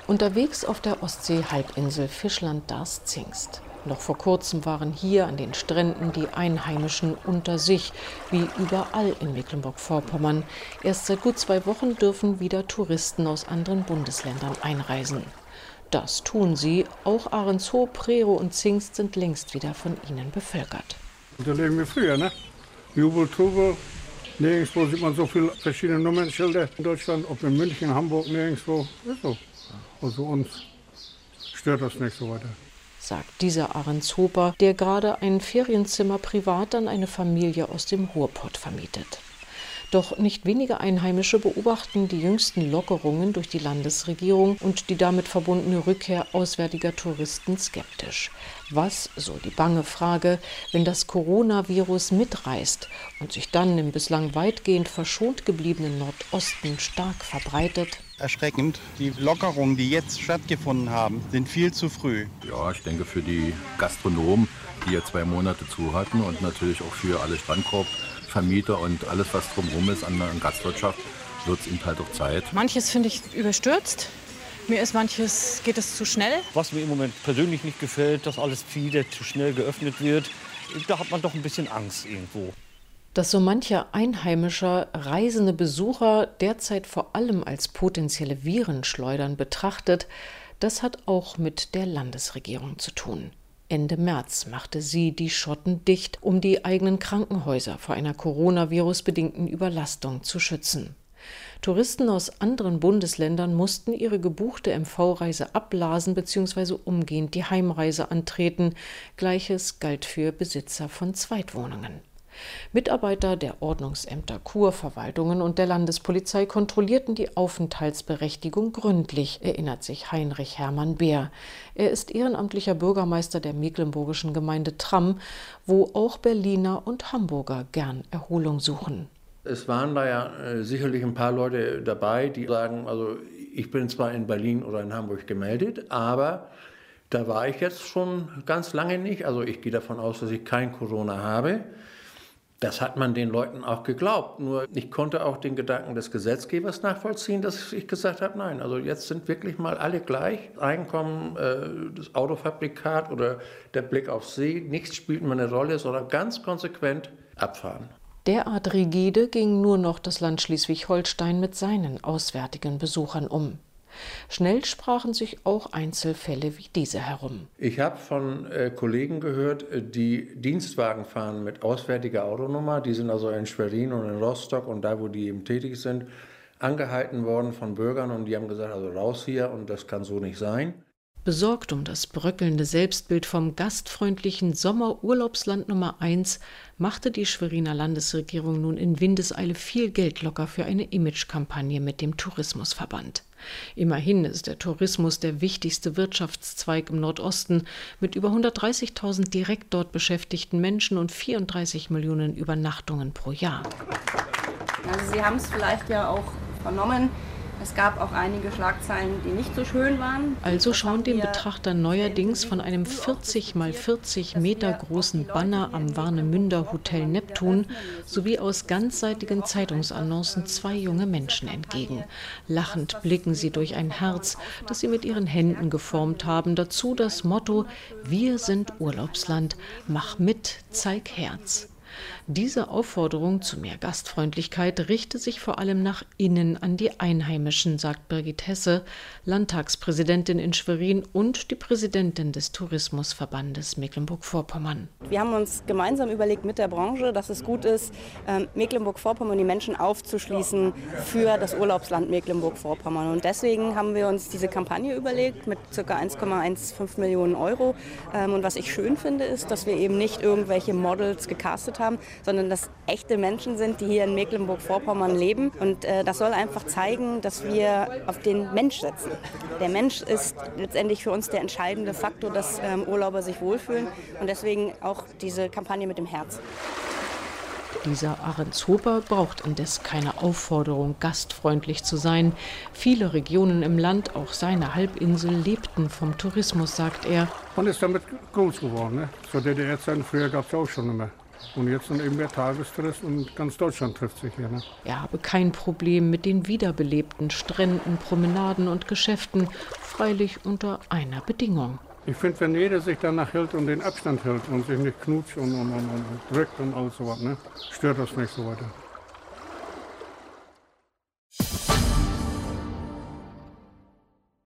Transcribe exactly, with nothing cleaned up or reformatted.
Unterwegs auf der Ostsee-Halbinsel Fischland-Darß-Zingst. Noch vor kurzem waren hier an den Stränden die Einheimischen unter sich, wie überall in Mecklenburg-Vorpommern. Erst seit gut zwei Wochen dürfen wieder Touristen aus anderen Bundesländern einreisen. Das tun sie. Auch Ahrenshoop, Prerow und Zingst sind längst wieder von ihnen bevölkert. Da leben wir früher, ne? Jubel, Trubel. Nirgendwo sieht man so viele verschiedene Nummernschilder in Deutschland, ob in München, Hamburg, nirgendwo. Ist so. Also uns stört das nicht so weiter. Sagt dieser Ahrenshoper, der gerade ein Ferienzimmer privat an eine Familie aus dem Ruhrpott vermietet. Doch nicht wenige Einheimische beobachten die jüngsten Lockerungen durch die Landesregierung und die damit verbundene Rückkehr auswärtiger Touristen skeptisch. Was, so die bange Frage, wenn das Coronavirus mitreißt und sich dann im bislang weitgehend verschont gebliebenen Nordosten stark verbreitet? Erschreckend. Die Lockerungen, die jetzt stattgefunden haben, sind viel zu früh. Ja, ich denke für die Gastronomen, die ja zwei Monate zu hatten und natürlich auch für alle Strandkorbvermieter und alles, was drumherum ist an der Gastwirtschaft, wird es eben halt auch Zeit. Manches finde ich überstürzt. Mir ist manches, geht es zu schnell. Was mir im Moment persönlich nicht gefällt, dass alles wieder zu schnell geöffnet wird, da hat man doch ein bisschen Angst irgendwo. Dass so mancher einheimischer, reisende Besucher derzeit vor allem als potenzielle Virenschleudern betrachtet, das hat auch mit der Landesregierung zu tun. Ende März machte sie die Schotten dicht, um die eigenen Krankenhäuser vor einer Coronavirus-bedingten Überlastung zu schützen. Touristen aus anderen Bundesländern mussten ihre gebuchte M V-Reise abblasen bzw. umgehend die Heimreise antreten. Gleiches galt für Besitzer von Zweitwohnungen. Mitarbeiter der Ordnungsämter, Kurverwaltungen und der Landespolizei kontrollierten die Aufenthaltsberechtigung gründlich, erinnert sich Heinrich Hermann Beer. Er ist ehrenamtlicher Bürgermeister der mecklenburgischen Gemeinde Tramm, wo auch Berliner und Hamburger gern Erholung suchen. Es waren da ja äh, sicherlich ein paar Leute dabei, die sagen, also ich bin zwar in Berlin oder in Hamburg gemeldet, aber da war ich jetzt schon ganz lange nicht. Also ich gehe davon aus, dass ich kein Corona habe. Das hat man den Leuten auch geglaubt. Nur ich konnte auch den Gedanken des Gesetzgebers nachvollziehen, dass ich gesagt habe, nein, also jetzt sind wirklich mal alle gleich. Einkommen, äh, das Autofabrikat oder der Blick auf See, nichts spielt mehr eine Rolle, sondern ganz konsequent abfahren. Derart rigide ging nur noch das Land Schleswig-Holstein mit seinen auswärtigen Besuchern um. Schnell sprachen sich auch Einzelfälle wie diese herum. Ich habe von äh, Kollegen gehört, die Dienstwagen fahren mit auswärtiger Autonummer. Die sind also in Schwerin und in Rostock und da, wo die eben tätig sind, angehalten worden von Bürgern. Und die haben gesagt, also raus hier und das kann so nicht sein. Besorgt um das bröckelnde Selbstbild vom gastfreundlichen Sommerurlaubsland Nummer eins machte die Schweriner Landesregierung nun in Windeseile viel Geld locker für eine Imagekampagne mit dem Tourismusverband. Immerhin ist der Tourismus der wichtigste Wirtschaftszweig im Nordosten mit über hundertdreißigtausend direkt dort beschäftigten Menschen und vierunddreißig Millionen Übernachtungen pro Jahr. Also Sie haben es vielleicht ja auch vernommen. Es gab auch einige Schlagzeilen, die nicht so schön waren. Also schauen den Betrachter neuerdings von einem vierzig mal vierzig Meter großen Banner am Warnemünder Hotel Neptun sowie aus ganzseitigen Zeitungsannoncen zwei junge Menschen entgegen. Lachend blicken sie durch ein Herz, das sie mit ihren Händen geformt haben. Dazu das Motto: Wir sind Urlaubsland, mach mit, zeig Herz. Diese Aufforderung zu mehr Gastfreundlichkeit richte sich vor allem nach innen an die Einheimischen, sagt Birgit Hesse, Landtagspräsidentin in Schwerin und die Präsidentin des Tourismusverbandes Mecklenburg-Vorpommern. Wir haben uns gemeinsam überlegt mit der Branche, dass es gut ist, Mecklenburg-Vorpommern, die Menschen aufzuschließen für das Urlaubsland Mecklenburg-Vorpommern. Und deswegen haben wir uns diese Kampagne überlegt mit ca. eins Komma fünfzehn Millionen Euro. Und was ich schön finde, ist, dass wir eben nicht irgendwelche Models gecastet haben, sondern dass echte Menschen sind, die hier in Mecklenburg-Vorpommern leben. Und äh, das soll einfach zeigen, dass wir auf den Mensch setzen. Der Mensch ist letztendlich für uns der entscheidende Faktor, dass ähm, Urlauber sich wohlfühlen. Und deswegen auch diese Kampagne mit dem Herz. Dieser Ahrenshoper braucht indes keine Aufforderung, gastfreundlich zu sein. Viele Regionen im Land, auch seine Halbinsel, lebten vom Tourismus, sagt er. Man ist damit groß geworden. Ne? Zur D D R-Zeiten früher gab es ja auch schon immer Und jetzt dann eben der Tagestress und ganz Deutschland trifft sich hier. Ne? Er habe kein Problem mit den wiederbelebten Stränden, Promenaden und Geschäften, freilich unter einer Bedingung. Ich finde, wenn jeder sich danach hält und den Abstand hält und sich nicht knutscht und, und, und, und drückt und alles sowas, ne, stört das nicht so weiter.